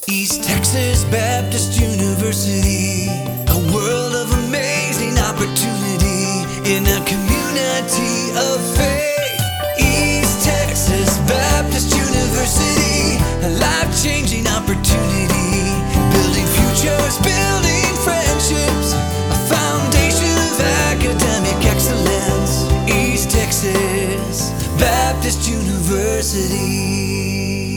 East Texas Baptist University, a world of amazing opportunity in a community of faith. East Texas Baptist University, a life-changing opportunity, building futures, building friendships, a foundation of academic excellence. East Texas Baptist University.